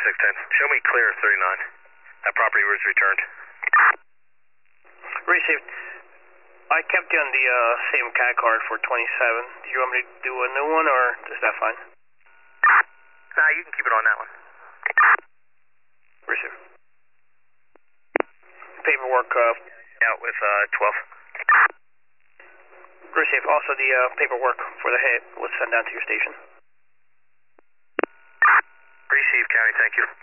610. Show me clear 39. That property was returned. Received. I kept you on the same CAD card for 27. Do you want me to do a new one, or is that fine? Nah, you can keep it on that one. Received. Paperwork, Out with 12. Received. Also, the paperwork for the hit was sent down to your station. Received, County, thank you.